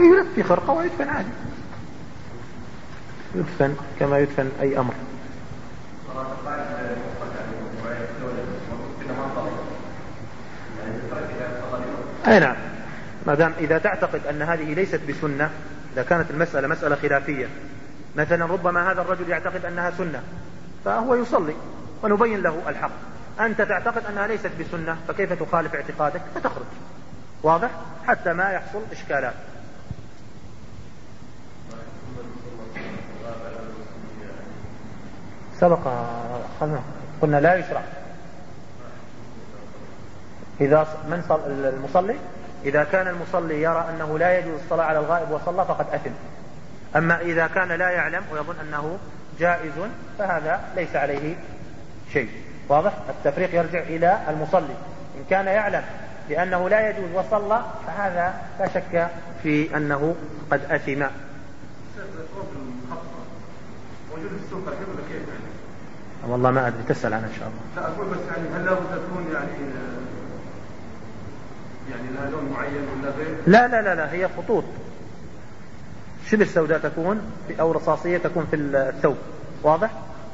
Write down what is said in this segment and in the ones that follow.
يعني يلف في خرقة ويدفن عادي، يدفن كما يدفن أي أمر. أي نعم، ما دام إذا تعتقد أن هذه ليست بسنة، إذا كانت المسألة مسألة خلافية، مثلا ربما هذا الرجل يعتقد أنها سنة فهو يصلي ونبين له الحق، أنت تعتقد أنها ليست بسنة فكيف تخالف اعتقادك فتخرج، واضح، حتى ما يحصل إشكالات. سبق قلنا لا يشرع إذا المصلي إذا كان المصلي يرى أنه لا يجوز الصلاة على الغائب وصلى فقد أثم. أما إذا كان لا يعلم ويظن أنه جائز فهذا ليس عليه شيء، واضح. التفريق يرجع إلى المصلي، إن كان يعلم بأنه لا يجوز وصلى فهذا لا شك في أنه قد أثم. والله ما أدري، تسأل عنها إن شاء الله. لا أقول بس يعني هل لابد تكون يعني لها لون معين ولا غير؟ لا لا لا لا، هي خطوط شبه سوداء تكون أو رصاصية تكون في الثوب، واضح.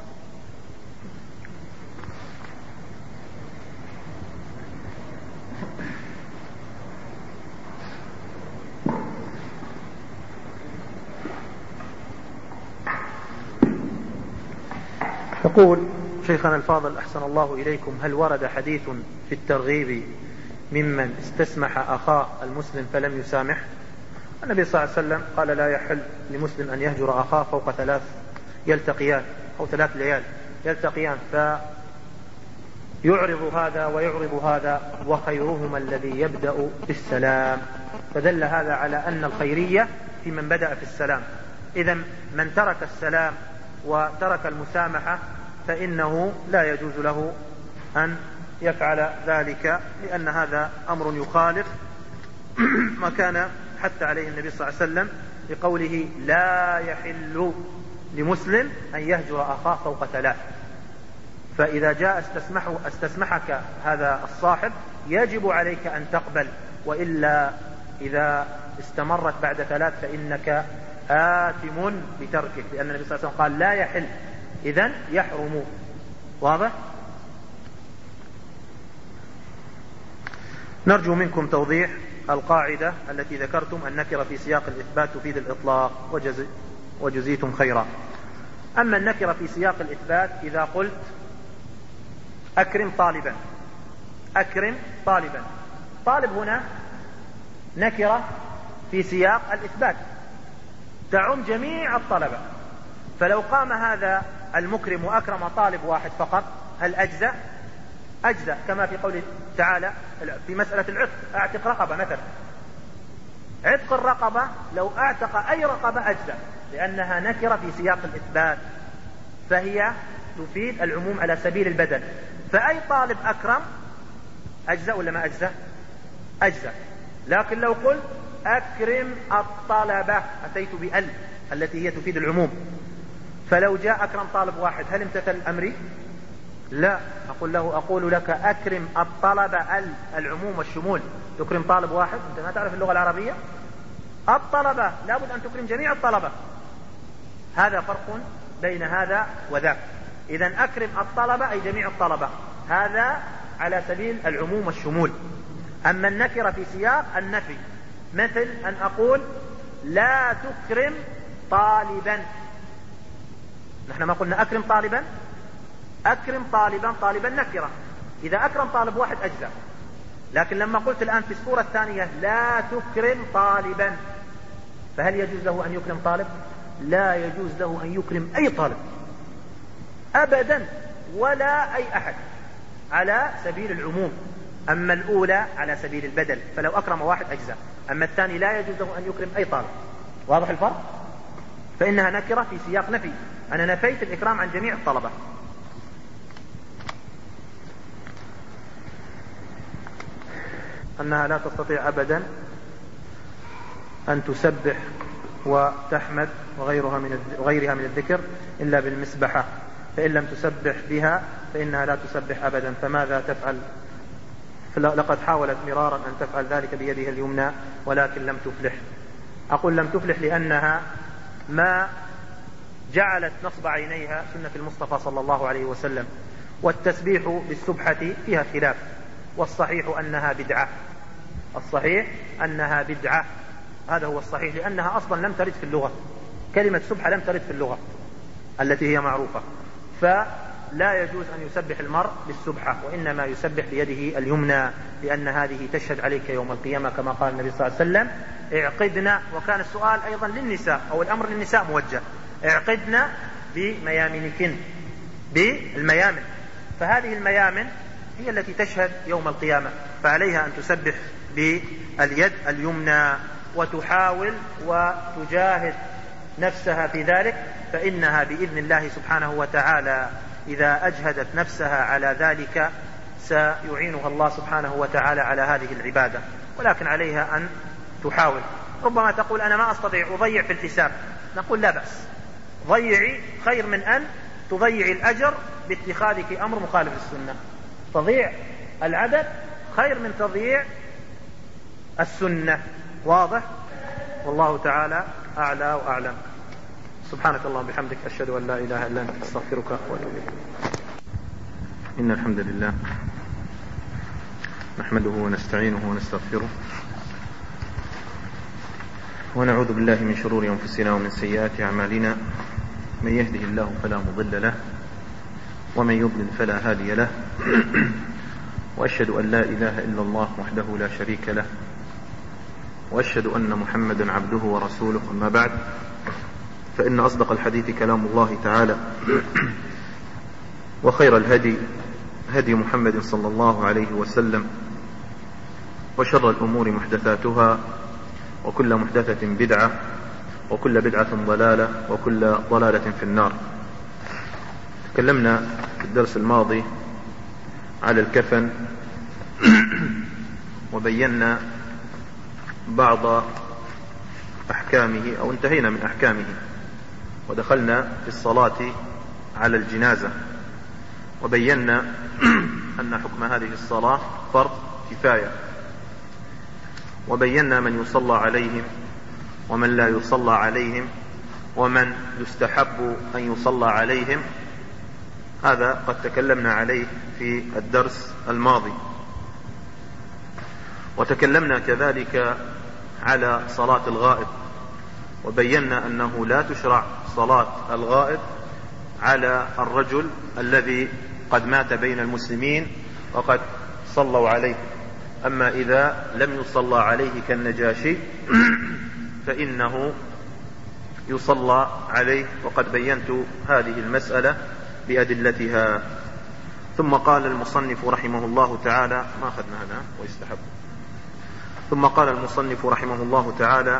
يقول شيخنا الفاضل أحسن الله إليكم: هل ورد حديث في الترغيب ممن استسمح أخاه المسلم فلم يسامح؟ النبي صلى الله عليه وسلم قال: لا يحل لمسلم أن يهجر أخاه فوق 3 يلتقيان أو 3 ليال يلتقيان فيعرض هذا ويعرض هذا وخيرهما الذي يبدأ بالسلام. فدل هذا على أن الخيرية في من بدأ في السلام. إذا من ترك السلام وترك المسامحة فإنه لا يجوز له أن يفعل ذلك، لأن هذا أمر يخالف ما كان حتى عليه النبي صلى الله عليه وسلم بقوله: لا يحل لمسلم أن يهجر أخاه فوق 3. فإذا جاء استسمحك هذا الصاحب يجب عليك أن تقبل، وإلا إذا استمرت بعد 3 فإنك آثم بتركه، لأن النبي صلى الله عليه وسلم قال: لا يحل، إذن يحرم، واضح. نرجو منكم توضيح القاعدة التي ذكرتم: النكرة في سياق الإثبات تفيد الإطلاق وجزيتم خيرا. أما النكرة في سياق الإثبات إذا قلت: أكرم طالبا، أكرم طالبا، طالب هنا نكرة في سياق الإثبات تعم جميع الطلبة، فلو قام هذا المكرم وأكرم طالب واحد فقط هل أجزأ؟ أجزأ، كما في قوله تعالى في مسألة العتق: أعتق رقبة مثلا، عتق الرقبة لو أعتق أي رقبة أجزأ، لأنها نكرة في سياق الإثبات فهي تفيد العموم على سبيل البدل. فأي طالب أكرم أجزأ ولا ما أجزأ؟ أجزأ. لكن لو قلت أكرم الطلبة أتيت بأل التي هي تفيد العموم، فلو جاء أكرم طالب واحد هل امتثل أمري؟ لا، أقول لك أكرم الطلبة العموم والشمول، تكرم طالب واحد، أنت ما تعرف اللغة العربية، الطلبة لابد أن تكرم جميع الطلبة، هذا فرق بين هذا وذاك. إذن أكرم الطلبة أي جميع الطلبة، هذا على سبيل العموم والشمول. أما النكرة في سياق النفي مثل أن أقول: لا تكرم طالبا، نحن ما قلنا أكرم طالبا، أكرم طالبا، طالبا نكرة، إذا أكرم طالب واحد أجزاء. لكن لما قلت الآن في الصورة الثانية: لا تكرم طالبا، فهل يجوز له أن يكرم طالب؟ لا يجوز له أن يكرم أي طالب أبدا، ولا أي أحد، على سبيل العموم. أما الأولى على سبيل البدل، فلو أكرم واحد أجزاء، أما الثاني لا يجوز له أن يكرم أي طالب. واضح الفرق؟ فإنها نكرة في سياق نفي، أنا نفيت الإكرام عن جميع الطلبة. أنها لا تستطيع أبدا أن تسبح وتحمد وغيرها من الذكر إلا بالمسبحة، فإن لم تسبح بها فإنها لا تسبح أبدا، فماذا تفعل؟ لقد حاولت مرارا أن تفعل ذلك بيدها اليمنى ولكن لم تفلح. أقول لم تفلح لأنها ما جعلت نصب عينيها سنة المصطفى صلى الله عليه وسلم. والتسبيح بالسبحة فيها خلاف، والصحيح أنها بدعة. الصحيح أنها بدعة، هذا هو الصحيح، لأنها أصلا لم ترد في اللغة. كلمة سبحة لم ترد في اللغة التي هي معروفة، فلا يجوز أن يسبح المرء بالسبحة، وإنما يسبح بيده اليمنى، لأن هذه تشهد عليك يوم القيامة كما قال النبي صلى الله عليه وسلم: اعقدنا. وكان السؤال أيضا للنساء، أو الأمر للنساء موجه: اعقدنا بميامنكن، بالميامن. فهذه الميامن هي التي تشهد يوم القيامة، فعليها أن تسبح باليد اليمنى، وتحاول وتجاهد نفسها في ذلك، فإنها بإذن الله سبحانه وتعالى إذا أجهدت نفسها على ذلك سيعينها الله سبحانه وتعالى على هذه العبادة. ولكن عليها أن تحاول. ربما تقول: أنا ما أستطيع، أضيع في الحساب. نقول: لا بأس، ضيعي خير من أن تضيع الأجر باتخاذك أمر مخالف للسنة. تضيع العدد خير من تضييع السنة. واضح؟ والله تعالى أعلى وأعلم. سبحانك اللهم وبحمدك، أشهد أن لا إله إلا أنت، أستغفرك وأتوب إليك. إن الحمد لله نحمده ونستعينه ونستغفره، ونعوذ بالله من شرور أنفسنا ومن سيئات أعمالنا. من يهده الله فلا مضل له، ومن يضلل فلا هادي له. وأشهد أن لا إله إلا الله وحده لا شريك له، وأشهد أن محمدا عبده ورسوله. أما بعد، فإن أصدق الحديث كلام الله تعالى، وخير الهدي هدي محمد صلى الله عليه وسلم، وشر الأمور محدثاتها، وكل محدثة بدعة، وكل بدعة ضلالة، وكل ضلالة في النار. تكلمنا في الدرس الماضي على الكفن، وبينا بعض أحكامه، أو انتهينا من أحكامه، ودخلنا في الصلاة على الجنازة، وبينا أن حكم هذه الصلاة فرض كفاية، وبينا من يصلى عليهم ومن لا يصلى عليهم، ومن يستحب أن يصلى عليهم. هذا قد تكلمنا عليه في الدرس الماضي. وتكلمنا كذلك على صلاة الغائب، وبينا أنه لا تشرع صلاة الغائب على الرجل الذي قد مات بين المسلمين وقد صلوا عليه. أما إذا لم يصلى عليه كالنجاشي فإنه يصلى عليه، وقد بينت هذه المسألة بأدلتها. ثم قال المصنف رحمه الله تعالى، ما أخذنا هذا ويستحب. ثم قال المصنف رحمه الله تعالى: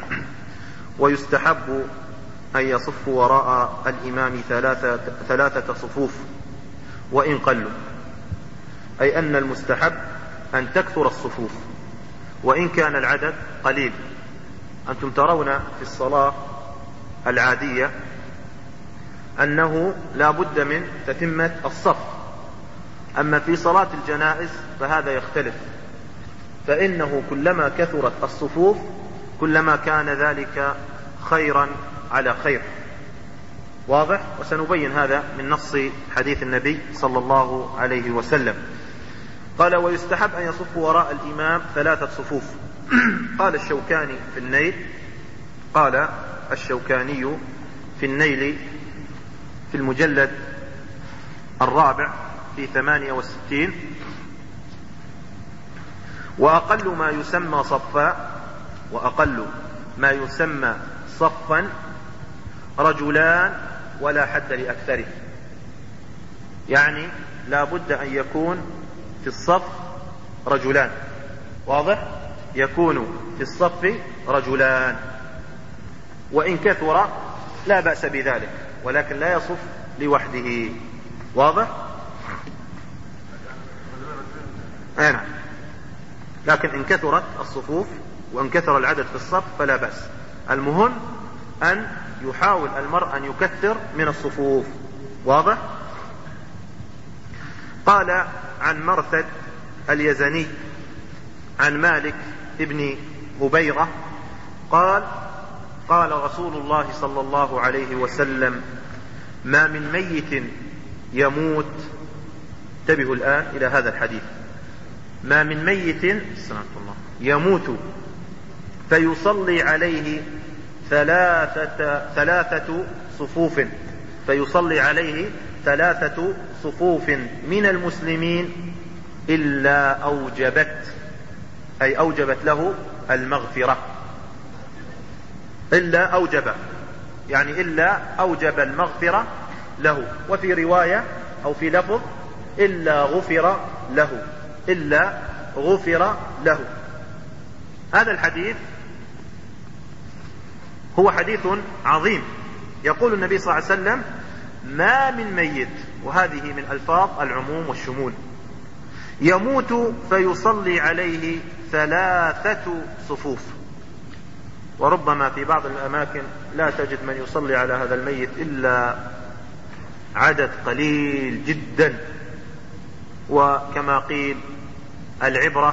ويستحب أن يصف وراء الإمام ثلاثة صفوف وإن قلوا، أي أن المستحب أن تكثر الصفوف وإن كان العدد قليل. أنتم ترون في الصلاة العادية أنه لا بد من تتمة الصف، أما في صلاة الجنائز فهذا يختلف، فإنه كلما كثرت الصفوف كلما كان ذلك خيرا على خير. واضح؟ وسنبين هذا من نص حديث النبي صلى الله عليه وسلم. قال: ويستحب أن يصف وراء الإمام ثلاثة صفوف. قال الشوكاني في النيل، قال الشوكاني في النيل في المجلد 4 في 68: وأقل ما يسمى صفا، وأقل ما يسمى صفا رجلان ولا حد لأكثره. يعني لا بد أن يكون في الصف رجلان. واضح؟ يكون في الصف رجلان، وإن كثر لا بأس بذلك، ولكن لا يصف لوحده. واضح؟ نعم. لكن إن كثرت الصفوف وإن كثر العدد في الصف فلا بأس. المهم أن يحاول المرء أن يكثر من الصفوف. واضح؟ قال عن مرثد اليزني عن مالك ابن هبيرة قال رسول الله صلى الله عليه وسلم: ما من ميت يموت، انتبهوا الآن إلى هذا الحديث، ما من ميت يموت فيصلي عليه ثلاثة صفوف، فيصلي عليه 3 صفوف من المسلمين إلا أوجبت له المغفرة. إلا أوجب المغفرة له. وفي رواية أو في لفظ: إلا غفر له. هذا الحديث هو حديث عظيم. يقول النبي صلى الله عليه وسلم: ما من ميت، وهذه من ألفاظ العموم والشمول، يموت فيصلي عليه 3 صفوف. وربما في بعض الأماكن لا تجد من يصلي على هذا الميت إلا عدد قليل جدا. وكما قيل: العبرة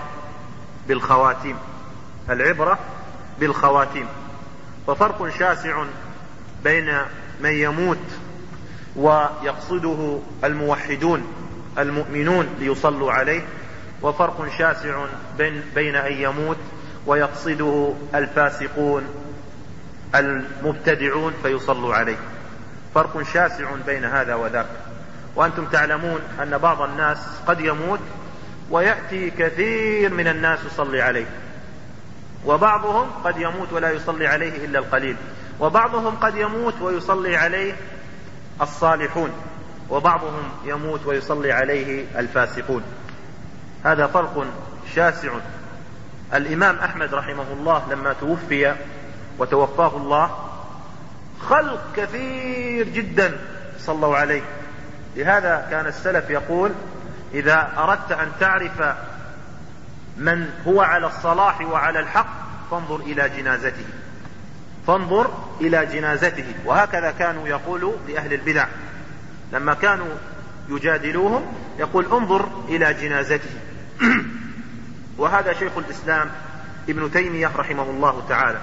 بالخواتيم. ففرق شاسع بين من يموت ويقصده الموحدون المؤمنون ليصلوا عليه، وفرق شاسع بين أن يموت ويقصده الفاسقون المبتدعون فيصلوا عليه. فرق شاسع بين هذا وذاك. وأنتم تعلمون أن بعض الناس قد يموت ويأتي كثير من الناس يصلي عليه، وبعضهم قد يموت ولا يصلي عليه إلا القليل، وبعضهم قد يموت ويصلي عليه الصالحون، وبعضهم يموت ويصلي عليه الفاسقون. هذا فرق شاسع. الإمام أحمد رحمه الله لما توفي وتوفاه الله، خلق كثير جدا صلوا عليه. لهذا كان السلف يقول: إذا أردت أن تعرف من هو على الصلاح وعلى الحق فانظر إلى جنازته. وهكذا كانوا يقولوا لأهل البدع لما كانوا يجادلوهم، يقول: انظر إلى جنازته. وهذا شيخ الإسلام ابن تيمية رحمه الله تعالى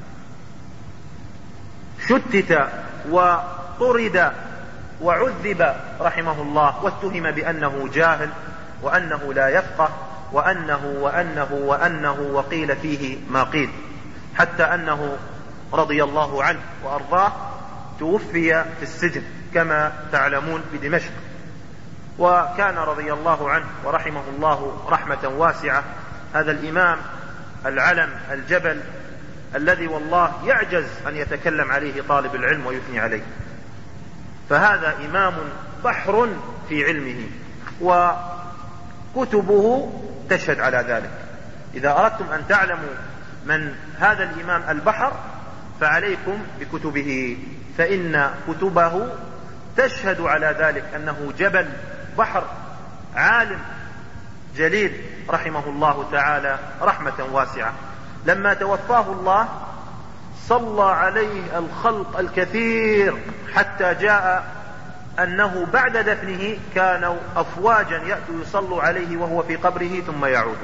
شتت وطرد وعذب رحمه الله، واتهم بأنه جاهل وأنه لا يفقه وأنه وقيل فيه ما قيل، حتى أنه رضي الله عنه وأرضاه توفي في السجن كما تعلمون بدمشق. وكان رضي الله عنه ورحمه الله رحمة واسعة هذا الإمام العلم الجبل الذي والله يعجز أن يتكلم عليه طالب العلم ويثني عليه. فهذا إمام بحر في علمه، وكتبه تشهد على ذلك. إذا أردتم أن تعلموا من هذا الإمام البحر فعليكم بكتبه، فإن كتبه تشهد على ذلك أنه جبل بحر عالم جليل رحمه الله تعالى رحمة واسعة. لما توفاه الله صلى عليه الخلق الكثير، حتى جاء أنه بعد دفنه كانوا أفواجا يأتوا يصلوا عليه وهو في قبره ثم يعود.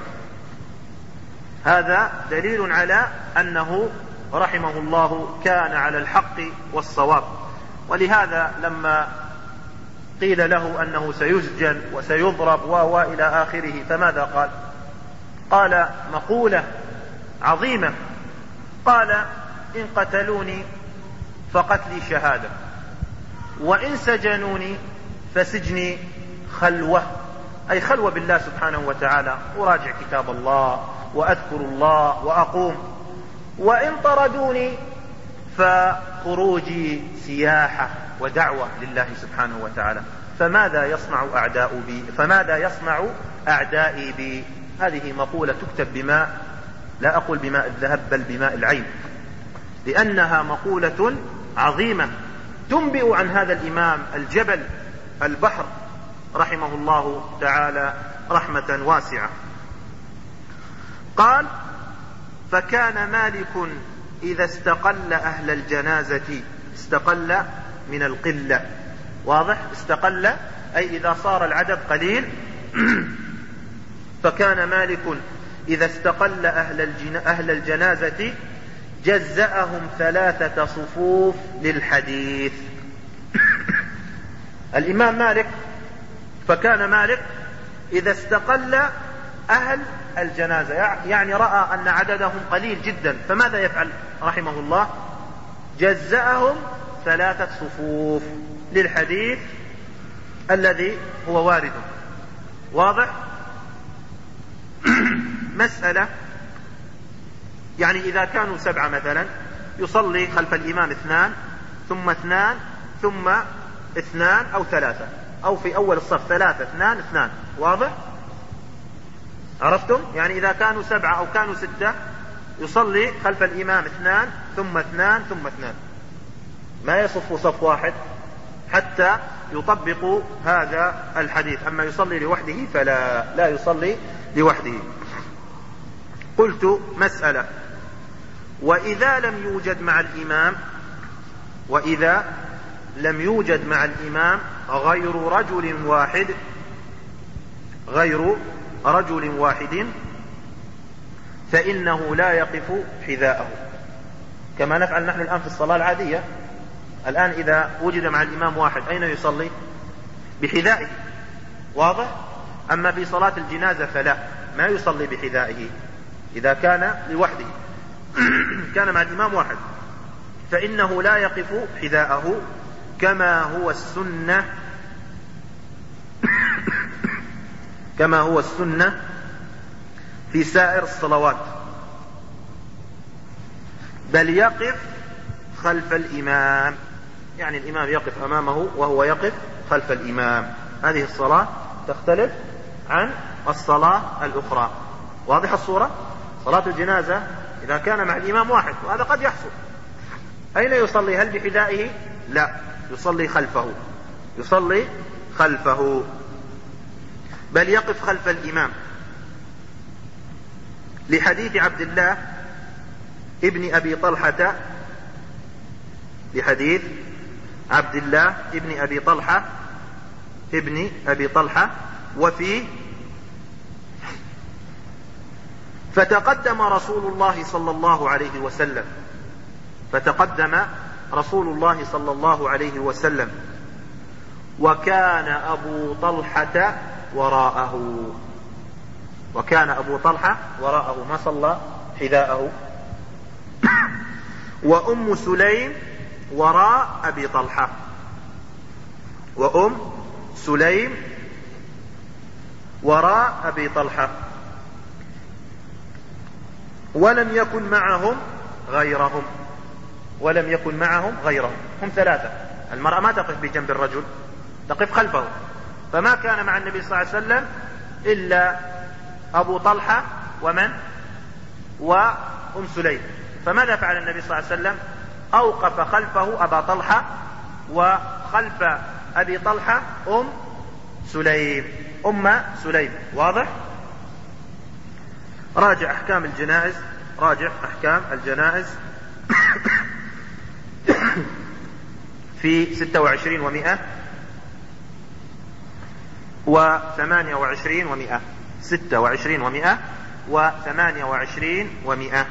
هذا دليل على أنه رحمه الله كان على الحق والصواب. ولهذا لما قيل له أنه سيسجن وسيضرب وإلى آخره، فماذا قال؟ قال مقولة عظيمة، قال: إن قتلوني فقتلي شهادة، وإن سجنوني فسجني خلوة، أي خلوة بالله سبحانه وتعالى، أراجع كتاب الله وأذكر الله وأقوم. وإن طردوني فخروجي سياحة ودعوة لله سبحانه وتعالى. فماذا يصنع أعدائي بي؟ هذه مقولة تكتب بماء، لا أقول بماء الذهب بل بماء العين، لأنها مقولة عظيمة تنبئ عن هذا الإمام الجبل البحر رحمه الله تعالى رحمة واسعة. قال: فكان مالك إذا استقل أهل الجنازة، استقل من القلة، واضح؟ استقل أي إذا صار العدد قليل. فكان مالك إذا استقل أهل الجنازة جزأهم 3 صفوف للحديث. الإمام مالك، فكان مالك إذا استقل أهل الجنازة يعني رأى أن عددهم قليل جدا، فماذا يفعل رحمه الله؟ جزأهم 3 صفوف للحديث الذي هو وارد. واضح؟ مسألة يعني إذا كانوا 7 مثلا يصلي خلف الإمام 2 ثم 2 ثم 2 أو 3، أو في أول الصف 3 2 2. واضح؟ عرفتم؟ يعني إذا كانوا 7 أو كانوا 6 يصلي خلف الإمام 2 ثم 2 ثم 2، ما يصف صف واحد حتى يطبقوا هذا الحديث. أما يصلي لوحده فلا يصلي لوحده. قلت مسألة: وإذا لم يوجد مع الإمام غير رجل واحد فإنه لا يقف حذاءه، كما نفعل نحن الآن في الصلاة العادية. الآن إذا وجد مع الإمام واحد أين يصلي؟ بحذائه. واضح؟ أما في صلاة الجنازة فلا، ما يصلي بحذائه. إذا كان لوحده كان مع الإمام واحد فإنه لا يقف حذاءه كما هو السنة في سائر الصلوات، بل يقف خلف الإمام، يعني الإمام يقف أمامه وهو يقف خلف الإمام. هذه الصلاة تختلف عن الصلاة الأخرى. واضح الصورة؟ صلاة الجنازة إذا كان مع الإمام واحد، وهذا قد يحصل، أين يصلي؟ هل بحذائه؟ لا، يصلي خلفه، بل يقف خلف الإمام، لحديث عبد الله ابن أبي طلحة وفيه: فتقدم رسول الله صلى الله عليه وسلم وكان أبو طلحة وراءه، ما صلى حذاءه. وأم سليم وراء أبي طلحة، ولم يكن معهم غيرهم. هم 3. المرأة ما تقف بجنب الرجل، تقف خلفه. فما كان مع النبي صلى الله عليه وسلم إلا أبو طلحة وأم سليم. فماذا فعل النبي صلى الله عليه وسلم؟ أوقف خلفه أبا طلحة، وخلف أبي طلحة أم سليم. واضح؟ راجع أحكام الجنائز في 26 و100 و28 و100. 26 و100 و28 و100.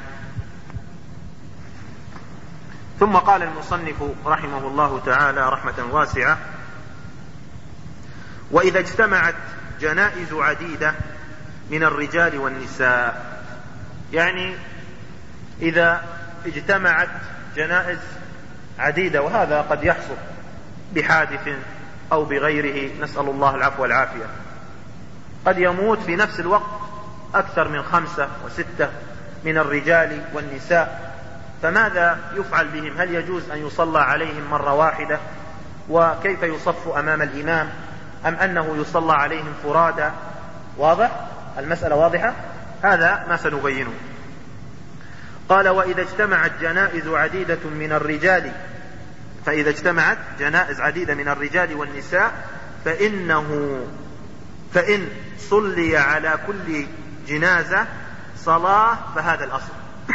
ثم قال المصنف رحمه الله تعالى رحمة واسعة: وإذا اجتمعت جنائز عديدة من الرجال والنساء، يعني إذا اجتمعت جنائز عديدة، وهذا قد يحصل بحادث أو بغيره، نسأل الله العفو والعافية، قد يموت في نفس الوقت أكثر من 5 و6 من الرجال والنساء، فماذا يفعل بهم؟ هل يجوز أن يصلى عليهم مرة واحدة؟ وكيف يصف أمام الإمام؟ أم أنه يصلى عليهم فرادى؟ واضح؟ المسألة واضحة؟ هذا ما سنبينه. قال: وإذا اجتمعت جنائز عديدة من الرجال، فإذا اجتمعت جنائز عديدة من الرجال والنساء فإن صلي على كل جنازة صلاة فهذا الأصل.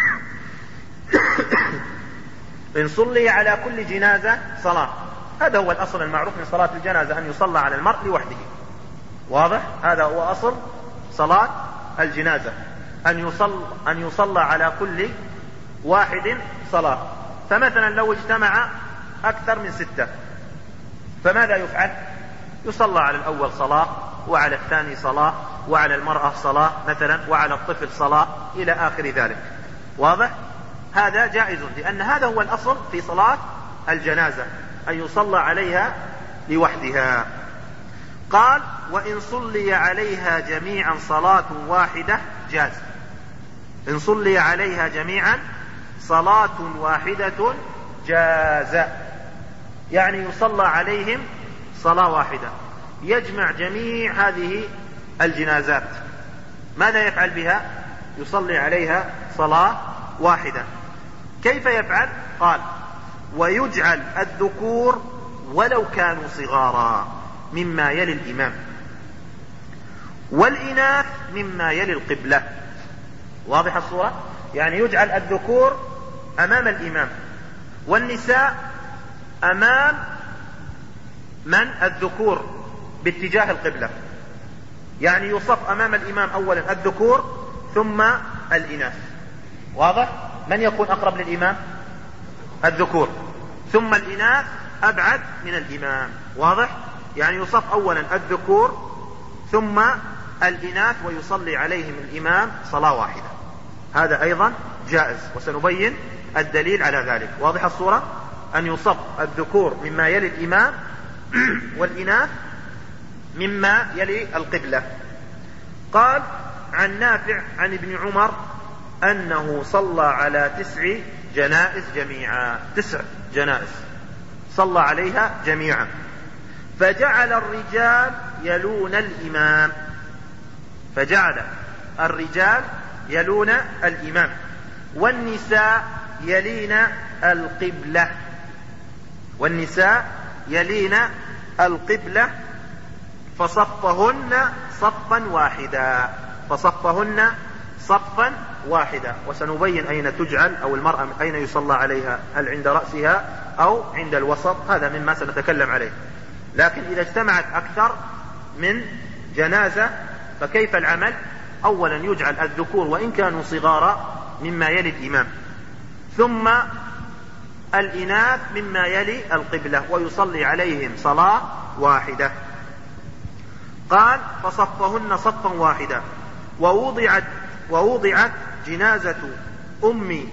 إن صلي على كل جنازة صلاة، هذا هو الأصل المعروف من صلاة الجنازة، أن يصلى على المرء لوحده. واضح؟ هذا هو أصل صلاة الجنازة، أن يصلى على كل واحد صلاة. فمثلا لو اجتمع أكثر من 6 فماذا يفعل؟ يصلى على الأول صلاة، وعلى الثاني صلاة، وعلى المرأة صلاة مثلا، وعلى الطفل صلاة، إلى آخر ذلك. واضح؟ هذا جائز، لأن هذا هو الأصل في صلاة الجنازة، أن يصلى عليها لوحدها. قال: وإن صلي عليها جميعا صلاة واحدة جاز. إن صلي عليها جميعا صلاة واحدة جاز، يعني يصلى عليهم صلاة واحدة، يجمع جميع هذه الجنازات. ماذا يفعل بها؟ يصلي عليها صلاة واحدة. كيف يفعل؟ قال: ويجعل الذكور ولو كانوا صغارا مما يلي الإمام، والإناث مما يلي القبلة. واضح الصورة؟ يعني يجعل الذكور أمام الإمام، والنساء أمام من؟ الذكور باتجاه القبلة. يعني يصف أمام الإمام أولا الذكور ثم الإناث. واضح؟ من يكون أقرب للإمام؟ الذكور، ثم الإناث أبعد من الإمام. واضح؟ يعني يصف أولا الذكور ثم الإناث، ويصلي عليهم الإمام صلاة واحدة. هذا أيضا جائز، وسنبين الدليل على ذلك. واضح الصورة؟ أن يصف الذكور مما يلي الإمام والإناث مما يلي القبلة. قال: عن نافع عن ابن عمر أنه صلى على 9 جنائز جميعا. 9 جنائز صلى عليها جميعا، فجعل الرجال يلون الإمام. فجعل الرجال يلون الإمام، والنساء يلين القبلة. والنساء يلين القبلة، فصفهن صفا واحدا. فصفهن صفا واحدا. وسنبين أين تجعل، أو المرأة أين يصلى عليها، هل عند رأسها أو عند الوسط، هذا مما سنتكلم عليه. لكن إذا اجتمعت أكثر من جنازة فكيف العمل؟ أولا يجعل الذكور وإن كانوا صغارا مما يلي الإمام، ثم الإناث مما يلي القبلة، ويصلي عليهم صلاة واحدة. قال: فصفهن صفا واحدا. ووضعت جنازة أم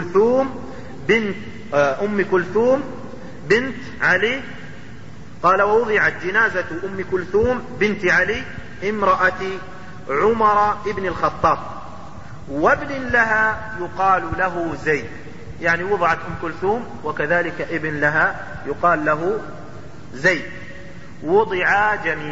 كلثوم بنت علي. قال: ووضعت جنازة أم كلثوم بنت علي امرأة عمر بن الخطاب، وابن لها يقال له زيد. يعني وضعت أم كلثوم وكذلك ابن لها يقال له زيد. وضعا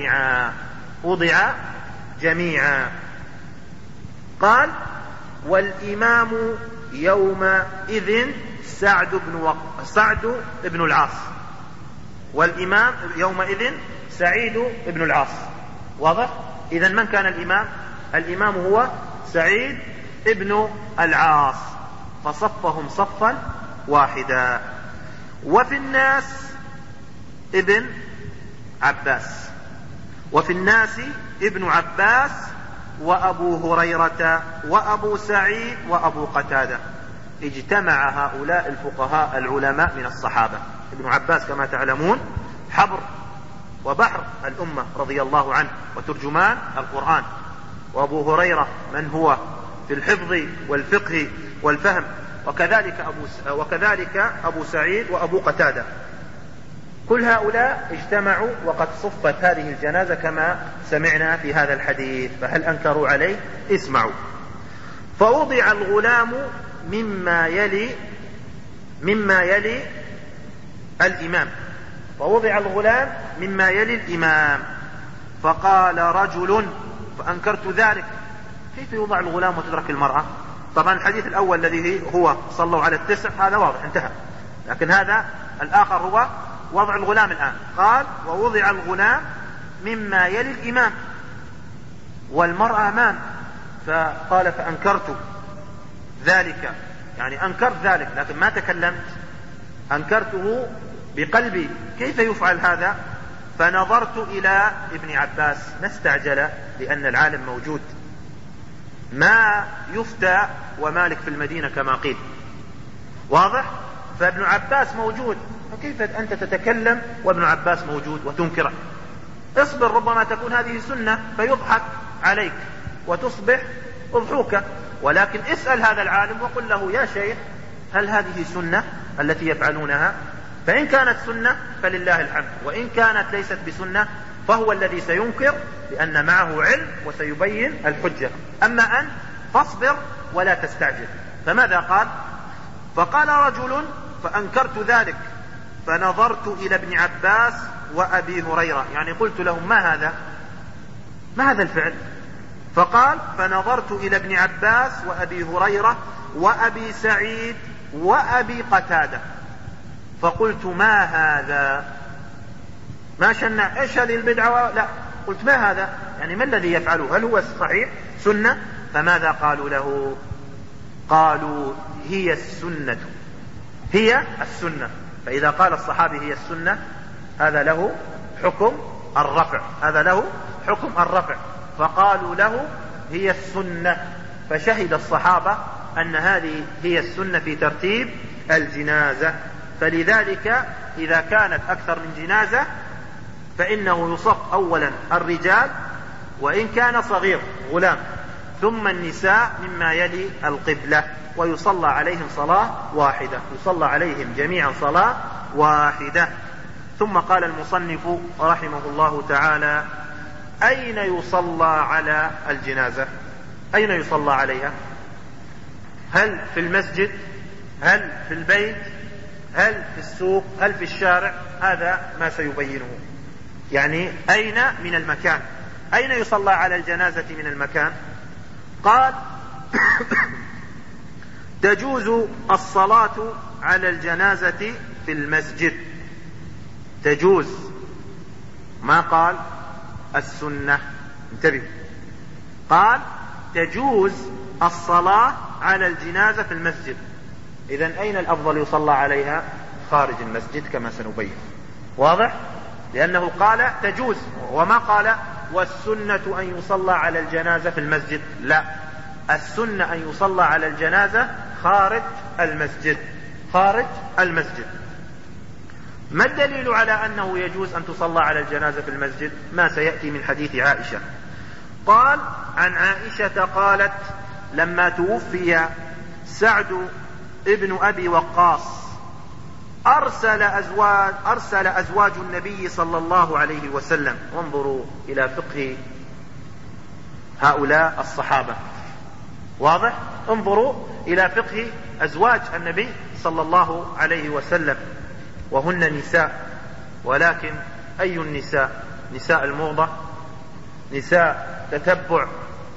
جميعا. قال: والإمام يومئذ سعد بن العاص. والإمام يومئذ سعيد بن العاص. واضح؟ إذن من كان الإمام؟ الإمام هو سعيد بن العاص، فصفهم صفا واحدا. وفي الناس ابن عباس وأبو هريرة وأبو سعيد وأبو قتادة. اجتمع هؤلاء الفقهاء العلماء من الصحابة. ابن عباس كما تعلمون حبر وبحر الأمة رضي الله عنه وترجمان القرآن، وأبو هريرة من هو في الحفظ والفقه والفهم، وكذلك أبو سعيد وأبو قتادة. كل هؤلاء اجتمعوا وقد صفت هذه الجنازة كما سمعنا في هذا الحديث، فهل أنكروا عليه؟ اسمعوا. فوضع الغلام مما يلي الإمام. فوضع الغلام مما يلي الإمام. فقال رجل: فأنكرت ذلك. كيف يوضع الغلام وتترك المرأة؟ طبعا الحديث الأول الذي هو صلوا على 9 هذا واضح انتهى، لكن هذا الآخر هو وضع الغلام الآن. قال: ووضع الغلام مما يلي الإمام والمرأة أمام. فقال: فأنكرت ذلك، يعني أنكرت ذلك لكن ما تكلمت، أنكرته بقلبي. كيف يفعل هذا؟ فنظرت إلى ابن عباس، نستعجل لأن العالم موجود، ما يفتى ومالك في المدينة كما قيل، واضح؟ فابن عباس موجود، فكيف أنت تتكلم وابن عباس موجود وتنكره؟ اصبر، ربما تكون هذه سنة فيضحك عليك وتصبح أضحوكة، ولكن اسأل هذا العالم وقل له يا شيخ هل هذه سنة التي يفعلونها؟ فإن كانت سنة فلله الحمد، وإن كانت ليست بسنة فهو الذي سينكر لأن معه علم وسيبين الحجة. أما أنت فاصبر ولا تستعجل. فماذا قال؟ فقال رجل فأنكرت ذلك فنظرت إلى ابن عباس وأبي هريرة، يعني قلت لهم ما هذا الفعل؟ فقال فنظرت إلى ابن عباس وأبي هريرة وأبي سعيد وأبي قتادة فقلت ما هذا؟ ما شنع إيش هذه البدعة؟ لا، قلت ما هذا؟ يعني ما الذي يفعله؟ هل هو صحيح سنة؟ فماذا قالوا له؟ قالوا هي السنة، هي السنة. فإذا قال الصحابي هي السنة هذا له حكم الرفع، هذا له حكم الرفع. فقالوا له هي السنة، فشهد الصحابة أن هذه هي السنة في ترتيب الجنازة. فلذلك إذا كانت أكثر من جنازة فإنه يصف أولا الرجال وإن كان صغير غلام، ثم النساء مما يلي القبلة، ويصلى عليهم صلاة واحدة، يصلى عليهم جميعا صلاة واحدة. ثم قال المصنف رحمه الله تعالى أين يصلى على الجنازة؟ أين يصلى عليها؟ هل في المسجد؟ هل في البيت؟ هل في السوق؟ هل في الشارع؟ هذا ما سيبينه. يعني أين من المكان؟ أين يصلى على الجنازة من المكان؟ قال تجوز الصلاة على الجنازة في المسجد. تجوز، ما قال السنة، انتبه، قال تجوز الصلاة على الجنازة في المسجد. إذن أين الأفضل يصلى عليها؟ خارج المسجد كما سنبين. واضح؟ لأنه قال تجوز وما قال والسنة أن يصلى على الجنازة في المسجد، لا، السنة أن يصلى على الجنازة خارج المسجد، خارج المسجد. ما الدليل على أنه يجوز أن تصلى على الجنازة في المسجد؟ ما سيأتي من حديث عائشة. قال عن عائشة قالت لما توفي سعد ابن أبي وقاص أرسل أزواج النبي صلى الله عليه وسلم. وانظروا إلى فقه هؤلاء الصحابة، واضح؟ انظروا إلى فقه أزواج النبي صلى الله عليه وسلم، وهن نساء، ولكن أي النساء؟ نساء الموضة، نساء تتبع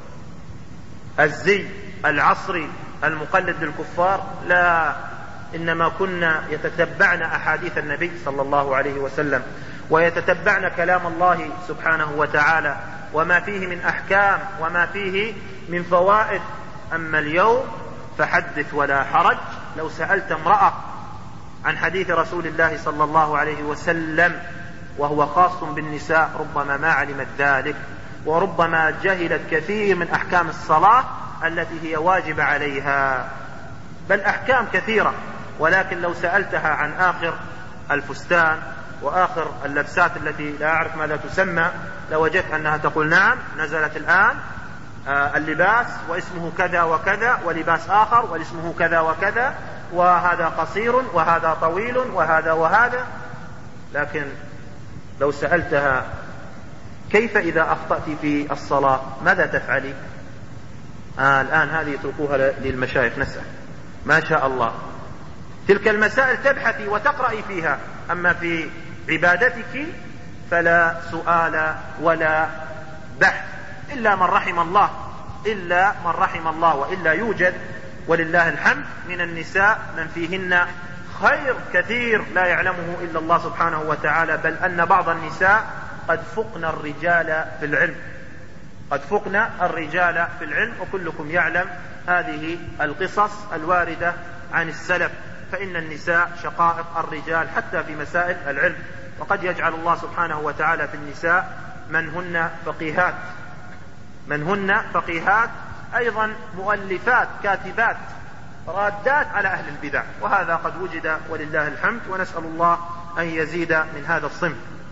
الزي العصري المقلد للكفار، لا، إنما كنا يتتبعن أحاديث النبي صلى الله عليه وسلم ويتتبعن كلام الله سبحانه وتعالى وما فيه من أحكام وما فيه من فوائد. أما اليوم فحدث ولا حرج، لو سألت امرأة عن حديث رسول الله صلى الله عليه وسلم وهو خاص بالنساء ربما ما علمت ذلك، وربما جهلت كثير من أحكام الصلاة التي هي واجب عليها، بل أحكام كثيرة. ولكن لو سألتها عن آخر الفستان وآخر اللبسات التي لا أعرف ماذا تسمى لوجدت أنها تقول نعم نزلت الآن اللباس واسمه كذا وكذا، ولباس آخر واسمه كذا وكذا، وهذا قصير وهذا طويل وهذا وهذا. لكن لو سألتها كيف إذا أخطأت في الصلاة ماذا تفعلي؟ الآن هذه يتركوها للمشايخ، نسأل ما شاء الله تلك المسائل تبحثي وتقرأي فيها، أما في عبادتك فلا سؤال ولا بحث إلا من رحم الله، إلا من رحم الله، وإلا يوجد ولله الحمد من النساء من فيهن خير كثير لا يعلمه إلا الله سبحانه وتعالى، بل أن بعض النساء قد فقن الرجال في العلم، قد فقن الرجال في العلم، وكلكم يعلم هذه القصص الواردة عن السلف، فإن النساء شقائق الرجال حتى في مسائل العلم. وقد يجعل الله سبحانه وتعالى في النساء من هن فقيهات أيضا مؤلفات كاتبات، رادات على أهل البدع، وهذا قد وجد ولله الحمد، ونسأل الله أن يزيد من هذا الصنف.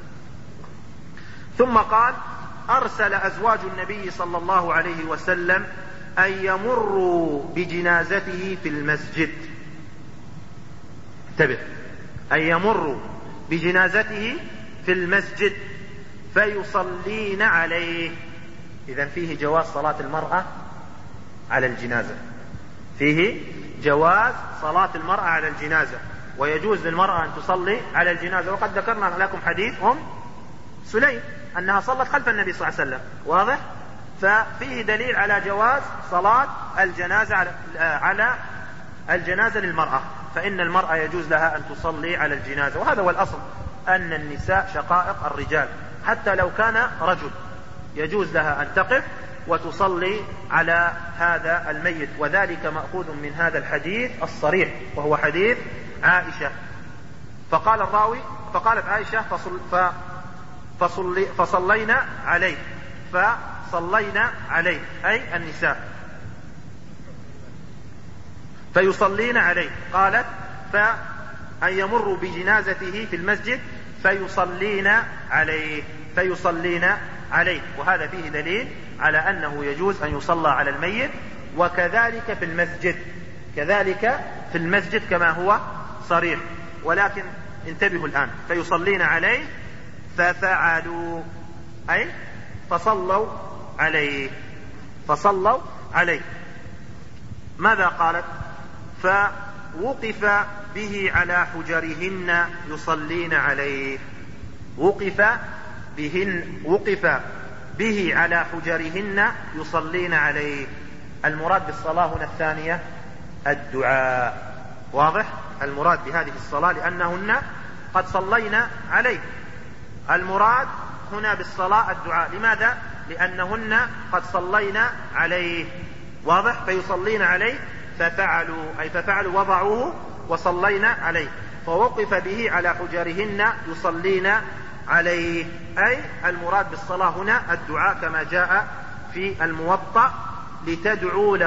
ثم قال: أرسل أزواج النبي صلى الله عليه وسلم أن يمروا بجنازته في المسجد. انتبه، أن يمروا بجنازته في المسجد فيصلين عليه. إذن فيه جواز صلاة المرأة على الجنازة، فيه جواز صلاة المرأة على الجنازة، ويجوز للمرأة أن تصلي على الجنازة. وقد ذكرنا لكم حديث سليم أنها صلت خلف النبي صلى الله عليه وسلم، واضح؟ ففيه دليل على جواز صلاة الجنازة على الجنازة للمرأة، فإن المرأة يجوز لها أن تصلي على الجنازة. وهذا هو الأصل، أن النساء شقائق الرجال، حتى لو كان رجل يجوز لها أن تقف وتصلي على هذا الميت، وذلك مأخوذ من هذا الحديث الصريح، وهو حديث عائشة. فقال الراوي: فقالت عائشة: فصلينا عليه أي النساء، فيصلين عليه. قالت: فأن يمروا بجنازته في المسجد فيصلين عليه. وهذا فيه دليل على أنه يجوز أن يصلى على الميت، وكذلك في المسجد كما هو صريح. ولكن انتبهوا الآن: فيصلين عليه، ففعلوا أي فصلوا عليه. ماذا قالت؟ فوقف به على حجرهن يصلين عليه. وقف به على حجرهن يصلين عليه. المراد بالصلاة هنا الثانية الدعاء، واضح؟ المراد بهذه الصلاة لأنهن قد صلينا عليه. المراد هنا بالصلاة الدعاء. لماذا؟ لأنهن قد صلينا عليه، واضح؟ فيصلين عليه، ففعلوا وضعوه وصلينا عليه. فوقف به على حجرهن يصلين عليه، أي المراد بالصلاة هنا الدعاء، كما جاء في الموطأ: لتدعو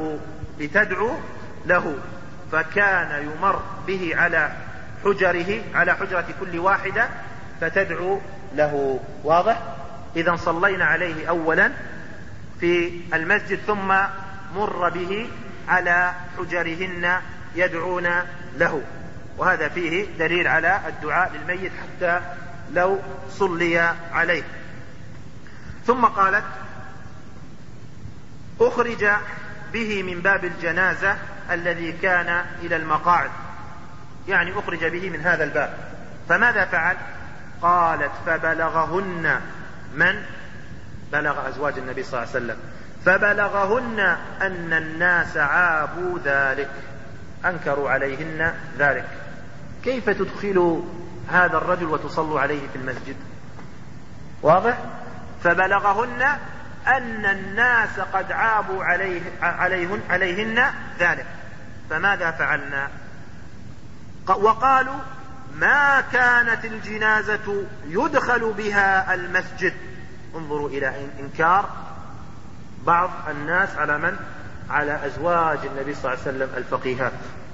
له. فكان يمر به على حجرة كل واحدة فتدعو له، واضح؟ إذا صلينا عليه أولا في المسجد، ثم مر به على حجرهن يدعون له، وهذا فيه دليل على الدعاء للميت حتى لو صلي عليه. ثم قالت: أخرج به من باب الجنازة الذي كان إلى المقاعد، يعني أخرج به من هذا الباب. فماذا فعل؟ قالت: فبلغهن، من بلغ أزواج النبي صلى الله عليه وسلم، فبلغهن أن الناس عابوا ذلك، أنكروا عليهن ذلك. كيف تدخلوا هذا الرجل وتصلوا عليه في المسجد؟ واضح؟ فبلغهن أن الناس قد عابوا عليهن ذلك. فماذا فعلنا؟ وقالوا: ما كانت الجنازة يدخل بها المسجد. انظروا إلى إنكار بعض الناس على من؟ على أزواج النبي صلى الله عليه وسلم الفقيهات.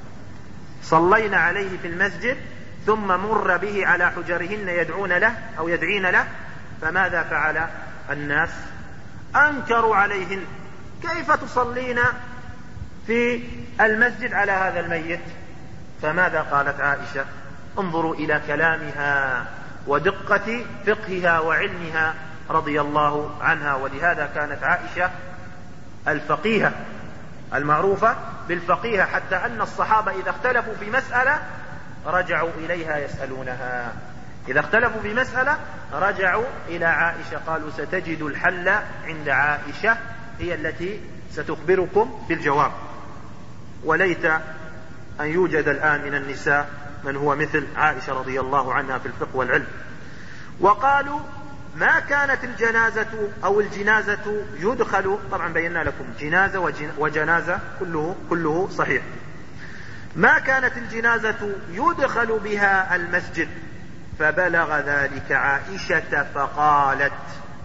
صلينا عليه في المسجد، ثم مر به على حجرهن يدعون له أو يدعين له. فماذا فعل الناس؟ أنكروا عليهن: كيف تصلين في المسجد على هذا الميت؟ فماذا قالت عائشة؟ انظروا إلى كلامها ودقة فقهها وعلمها رضي الله عنها. ولهذا كانت عائشة الفقيهة المعروفة بالفقيهة، حتى أن الصحابة إذا اختلفوا في مسألة رجعوا إليها يسألونها. إذا اختلفوا في مسألة رجعوا إلى عائشة، قالوا: ستجد الحل عند عائشة، هي التي ستخبركم بالجواب. وليت أن يوجد الآن من النساء من هو مثل عائشة رضي الله عنها في الفقه والعلم. وقالوا: ما كانت الجنازة أو الجنازة يدخل، طبعا بينا لكم جنازة وجنازة كله صحيح. ما كانت الجنازة يدخل بها المسجد. فبلغ ذلك عائشة فقالت: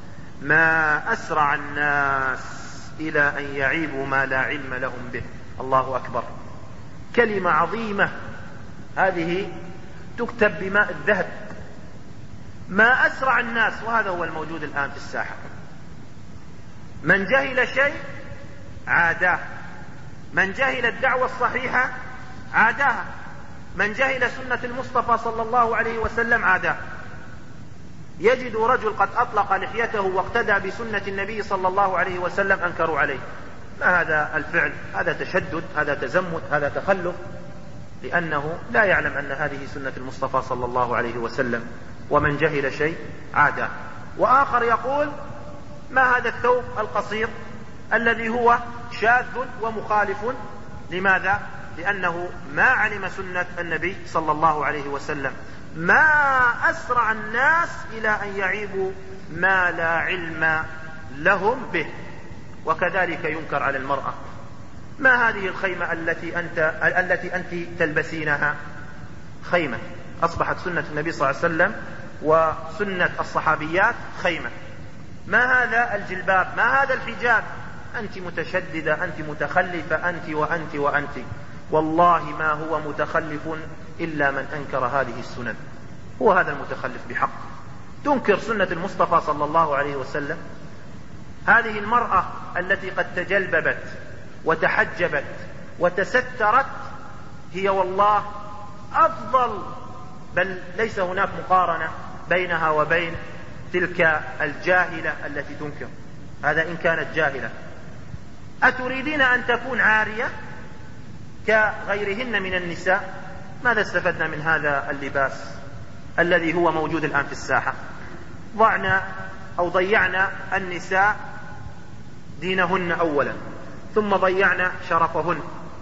ما أسرع الناس إلى أن يعيبوا ما لا علم لهم به. الله أكبر. كلمة عظيمة، هذه تكتب بماء الذهب. ما أسرع الناس، وهذا هو الموجود الآن في الساحة. من جهل شيء عاداه، من جهل الدعوة الصحيحة عاداها، من جهل سنة المصطفى صلى الله عليه وسلم عاداه. يجد رجل قد أطلق لحيته واقتدى بسنة النبي صلى الله عليه وسلم، أنكروا عليه: ما هذا الفعل؟ هذا تشدد، هذا تزمت، هذا تخلف، لأنه لا يعلم أن هذه سنة المصطفى صلى الله عليه وسلم. ومن جهل شيء عاداه. وآخر يقول: ما هذا الثوب القصير الذي هو شاذ ومخالف؟ لماذا؟ لأنه ما علم سنة النبي صلى الله عليه وسلم. ما أسرع الناس إلى أن يعيبوا ما لا علم لهم به. وكذلك ينكر على المرأة: ما هذه الخيمة التي أنت تلبسينها؟ خيمة، أصبحت سنة النبي صلى الله عليه وسلم وسنة الصحابيات خيمة. ما هذا الجلباب؟ ما هذا الحجاب؟ أنت متشددة، أنت متخلفة، أنت وأنت وأنت. والله ما هو متخلف إلا من أنكر هذه السنن، هو هذا المتخلف بحق. تنكر سنة المصطفى صلى الله عليه وسلم. هذه المرأة التي قد تجلببت وتحجبت وتسترت هي والله أفضل، بل ليس هناك مقارنة بينها وبين تلك الجاهلة التي تنكر. هذا إن كانت جاهلة. أتريدين أن تكون عارية كغيرهن من النساء؟ ماذا استفدنا من هذا اللباس الذي هو موجود الآن في الساحة؟ ضيعنا النساء دينهن أولا، ثم ضيعنا شرفهن.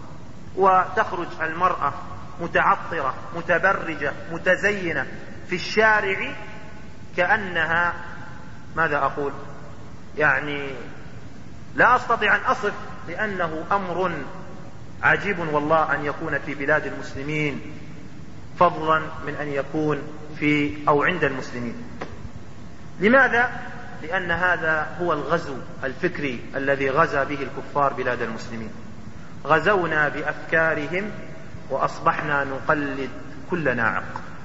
وتخرج المرأة متعطرة متبرجة متزينة في الشارع كأنها، ماذا أقول، يعني لا أستطيع أن أصف، لأنه أمر عجيب والله أن يكون في بلاد المسلمين، فضلا من أن يكون في أو عند المسلمين. لماذا؟ لأن هذا هو الغزو الفكري الذي غزا به الكفار بلاد المسلمين. غزونا بأفكارهم وأصبحنا نقلد كل ناعق.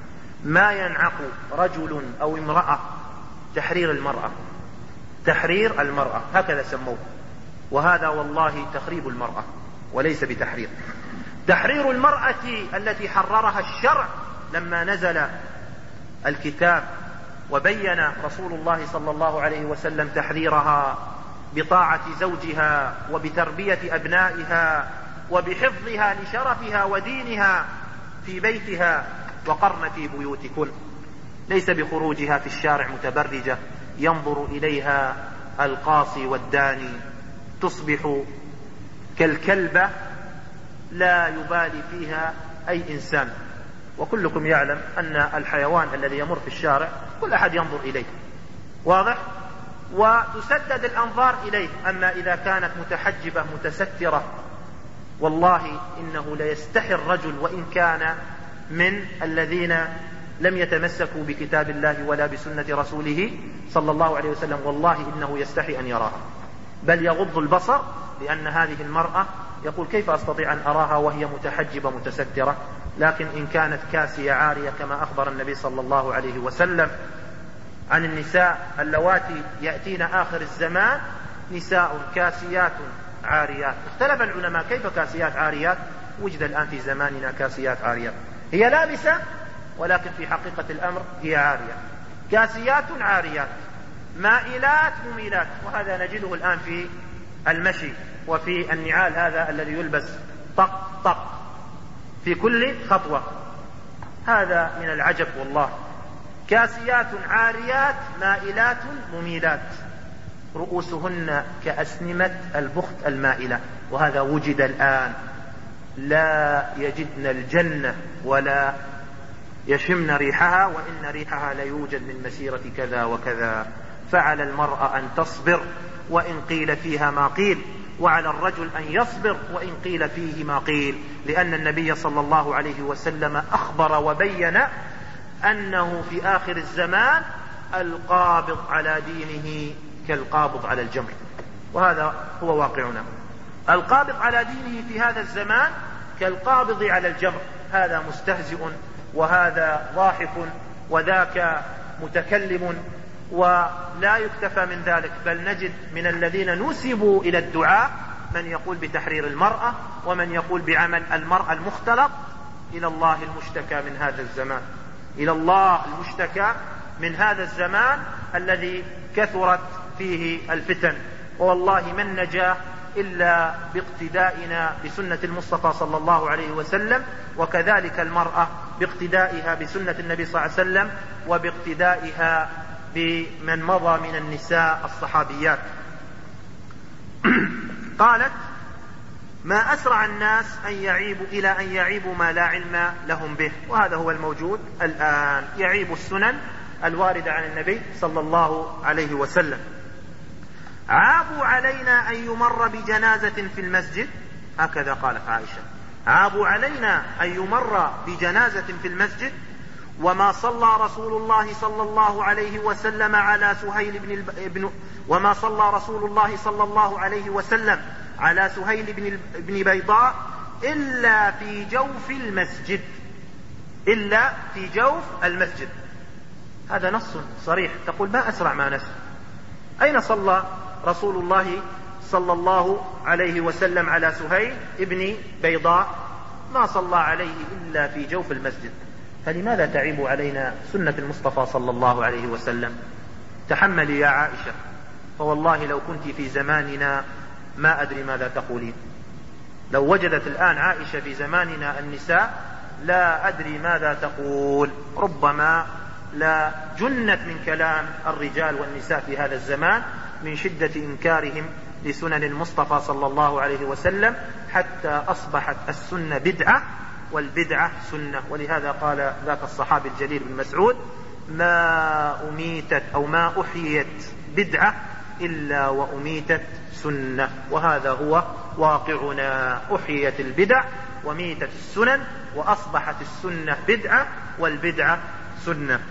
ما ينعق رجل أو امرأة تحرير المرأة، تحرير المرأة هكذا سموه، وهذا والله تخريب المرأة وليس بتحرير. تحرير المرأة التي حررها الشرع لما نزل الكتاب وبين رسول الله صلى الله عليه وسلم تحريرها بطاعة زوجها وبتربية أبنائها وبحفظها لشرفها ودينها في بيتها. وقرن في بيوتكن، ليس بخروجها في الشارع متبرجة ينظر إليها القاصي والداني، تصبح كالكلبة لا يبالي فيها أي إنسان. وكلكم يعلم أن الحيوان الذي يمر في الشارع كل أحد ينظر إليه، واضح، وتسدد الأنظار إليه. أما إذا كانت متحجبة متسترة، والله إنه ليستحي الرجل وإن كان من الذين لم يتمسكوا بكتاب الله ولا بسنة رسوله صلى الله عليه وسلم، والله إنه يستحي أن يراها، بل يغض البصر، لأن هذه المرأة يقول: كيف أستطيع أن أراها وهي متحجبة متسترة؟ لكن إن كانت كاسية عارية كما أخبر النبي صلى الله عليه وسلم عن النساء اللواتي يأتين آخر الزمان: نساء كاسيات عاريات. اختلف العلماء كيف كاسيات عاريات. وجد الآن في زماننا كاسيات عاريات، هي لابسة ولكن في حقيقة الأمر هي عارية. كاسيات عاريات، مائلات مميلات، وهذا نجده الآن في المشي وفي النعال هذا الذي يلبس طق طق في كل خطوة. هذا من العجب والله. كاسيات عاريات مائلات مميلات، رؤوسهن كأسنمة البخت المائلة. وهذا وجد الآن، لا يجدن الجنة ولا يشمن ريحها، وإن ريحها لا يوجد من مسيرة كذا وكذا. فعلى المرأة أن تصبر وإن قيل فيها ما قيل، وعلى الرجل أن يصبر وإن قيل فيه ما قيل، لأن النبي صلى الله عليه وسلم أخبر وبين أنه في آخر الزمان القابض على دينه كالقابض على الجمر، وهذا هو واقعنا. القابض على دينه في هذا الزمان كالقابض على الجمر، هذا مستهزئ وهذا ضاحك وذاك متكلم. ولا يكتفى من ذلك، بل نجد من الذين نسبوا إلى الدعاء من يقول بتحرير المرأة، ومن يقول بعمل المرأة المختلط. إلى الله المشتكى من هذا الزمان، إلى الله المشتكى من هذا الزمان الذي كثرت فيه الفتن. والله من نجا إلا باقتدائنا بسنة المصطفى صلى الله عليه وسلم، وكذلك المرأة باقتدائها بسنة النبي صلى الله عليه وسلم، وباقتدائها بمن مضى من النساء الصحابيات. قالت: ما أسرع الناس إلى أن يعيبوا ما لا علم لهم به. وهذا هو الموجود الآن، يعيب السنن الواردة عن النبي صلى الله عليه وسلم. عابوا علينا أن يمر بجنازة في المسجد، هكذا قالت عائشة: عابوا علينا أن يمر بجنازة في المسجد، وما صلى رسول الله صلى الله عليه وسلم على سهيل بن بيضاء إلا في جوف المسجد. هذا نص صريح، تقول: ما أسرع ما نسمع. أين صلى رسول الله صلى الله عليه وسلم على سهيل بن بيضاء؟ ما صلى عليه إلا في جوف المسجد. فلماذا تعيب علينا سنة المصطفى صلى الله عليه وسلم؟ تحملي يا عائشة، فوالله لو كنت في زماننا ما أدري ماذا تقولين. لو وجدت الآن عائشة في زماننا النساء لا أدري ماذا تقول. ربما لا جنت من كلام الرجال والنساء في هذا الزمان من شدة إنكارهم لسنن المصطفى صلى الله عليه وسلم، حتى أصبحت السنة بدعة والبدعة سنة. ولهذا قال ذاك الصحابي الجليل بن مسعود: ما أميتت أو ما أحيت بدعة إلا وأميتت سنة. وهذا هو واقعنا، أحيت البدع وميتت السنن، وأصبحت السنة بدعة والبدعة سنة.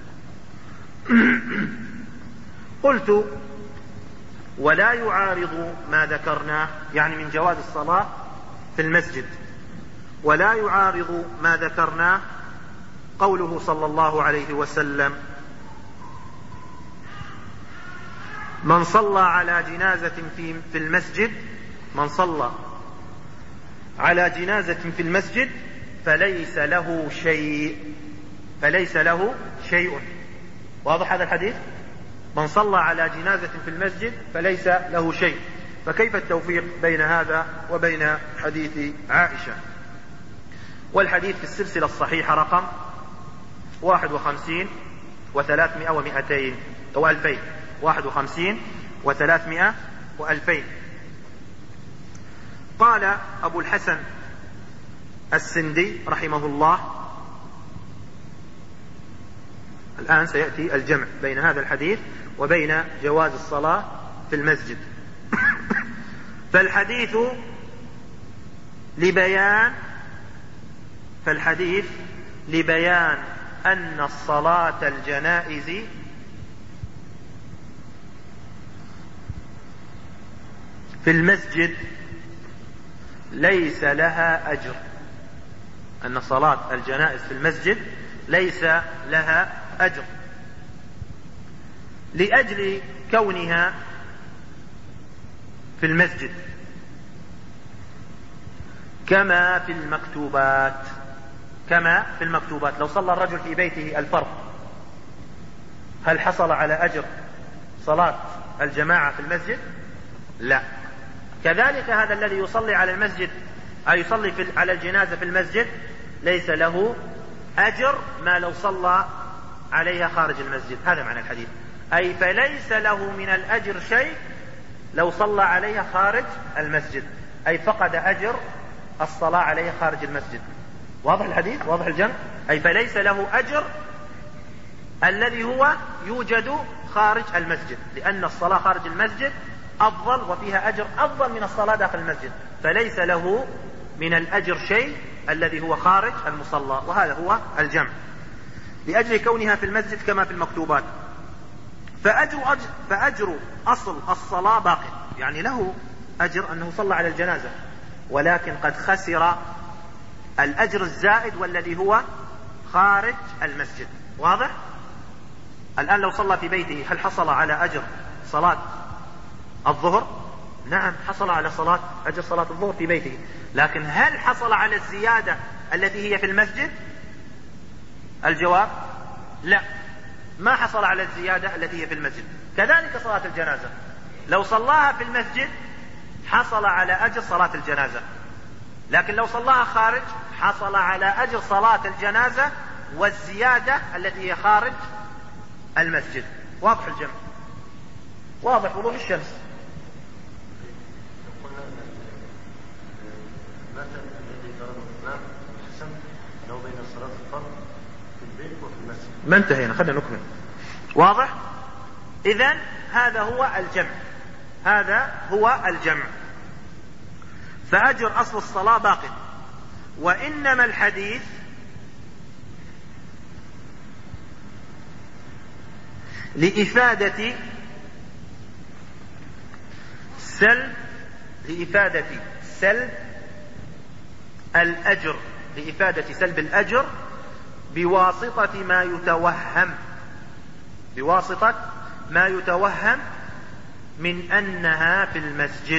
قلت: ولا يعارض ما ذكرناه، يعني من جواز الصلاة في المسجد، ولا يعارض ما ذكرناه قوله صلى الله عليه وسلم: من صلى على جنازة في المسجد، من صلى على جنازة في المسجد فليس له شيء. واضح هذا الحديث؟ من صلى على جنازة في المسجد فليس له شيء. فكيف التوفيق بين هذا وبين حديث عائشة؟ والحديث في السلسلة الصحيحة رقم 51 و300 و200 أو 2000، 51 و300 و2000. قال أبو الحسن السندي رحمه الله: الآن سيأتي الجمع بين هذا الحديث وبين جواز الصلاة في المسجد. فالحديث لبيان أن الصلاة الجنائز في المسجد ليس لها أجر، أن صلاة الجنائز في المسجد ليس لها أجر، لأجل كونها في المسجد، كما في المكتوبات. لو صلى الرجل في بيته الفرض هل حصل على أجر صلاة الجماعة في المسجد؟ لا. كذلك هذا الذي يصلي على المسجد أو يصلي على الجنازة في المسجد ليس له أجر ما لو صلى عليها خارج المسجد. هذا معنى الحديث، أي فليس له من الأجر شيء لو صلى عليها خارج المسجد، أي فقد أجر الصلاة عليها خارج المسجد. واضح الحديث؟ واضح الجمع؟ أي فليس له أجر الذي هو يوجد خارج المسجد، لأن الصلاة خارج المسجد أفضل وفيها أجر أفضل من الصلاة داخل المسجد، فليس له من الأجر شيء الذي هو خارج المصلى. وهذا هو الجمع، لأجل كونها في المسجد كما في المكتوبات. فأجر أصل الصلاة باقي، يعني له أجر أنه صلى على الجنازة، ولكن قد خسر الأجر الزائد والذي هو خارج المسجد. واضح؟ الآن لو صلى في بيته هل حصل على أجر صلاة الظهر؟ نعم، حصل على أجر صلاة الظهر في بيته، لكن هل حصل على الزيادة التي هي في المسجد؟ الجواب لا، ما حصل على الزيادة التي هي في المسجد. كذلك صلاة الجنازة لو صلاها في المسجد حصل على أجر صلاة الجنازة، لكن لو صلاها خارج حصل على أجر صلاة الجنازة والزيادة التي هي خارج المسجد. واضح الجمع؟ واضح وضوح الشمس. ما انتهينا، خلينا نكمل. واضح؟ إذن هذا هو الجمع، هذا هو الجمع. فأجر أصل الصلاة باق، وإنما الحديث لإفادة سلب الأجر، لإفادة سلب الأجر بواسطة ما يتوهم من أنها في المسجد.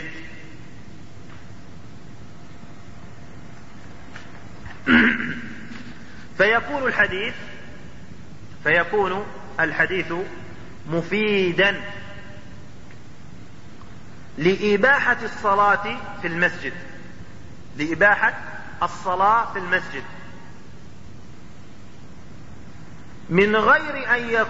فيكون الحديث مفيدا لإباحة الصلاة في المسجد، لإباحة الصلاة في المسجد من غير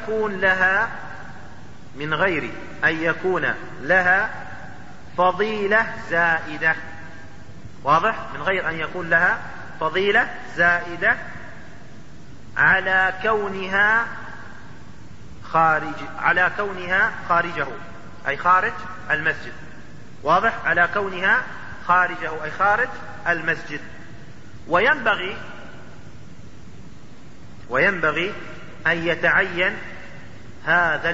أن يكون لها فضيلة زائدة. واضح؟ من غير أن يكون لها فضيلة زائدة على كونها خارجه أي خارج المسجد. واضح؟ على كونها خارجه أي خارج المسجد. وينبغي أن يتعين هذا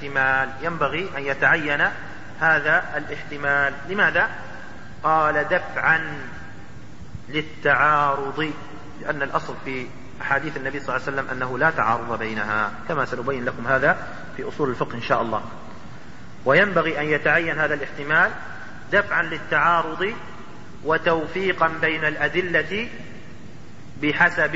الاحتمال. لماذا؟ قال دفعا للتعارض، لأن الأصل في أحاديث النبي صلى الله عليه وسلم أنه لا تعارض بينها، كما سنبين لكم هذا في أصول الفقه إن شاء الله. وينبغي أن يتعين هذا الاحتمال دفعا للتعارض وتوفيقا بين الأدلة بحسب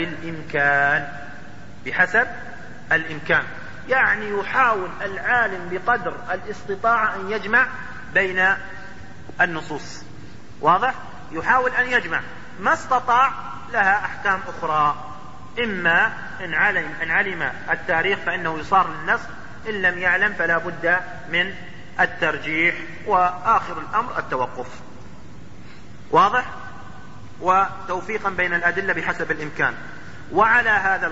الإمكان. يعني يحاول العالم بقدر الاستطاعة أن يجمع بين النصوص. واضح؟ يحاول أن يجمع، ما استطاع لها أحكام أخرى، إما إن علم التاريخ فإنه يصار للنص، إن لم يعلم فلا بد من الترجيح، وآخر الأمر التوقف. واضح؟ وتوفيقا بين الأدلة بحسب الإمكان. وعلى هذا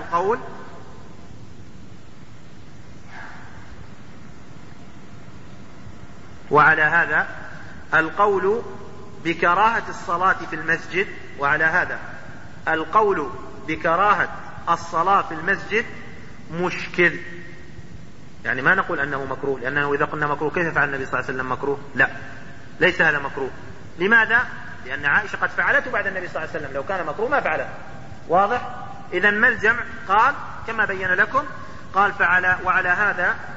القول بكراهة الصلاة في المسجد، مشكل. يعني ما نقول أنه مكروه، لأنه إذا قلنا مكروه كيف فعل النبي صلى الله عليه وسلم مكروه؟ لا، ليس هذا مكروه. لماذا؟ لأن عائشة قد فعلته بعد النبي صلى الله عليه وسلم، لو كان مكروه ما فعله. واضح؟ إذن ما الجمع؟ قال كما بين لكم، قال وعلى هذا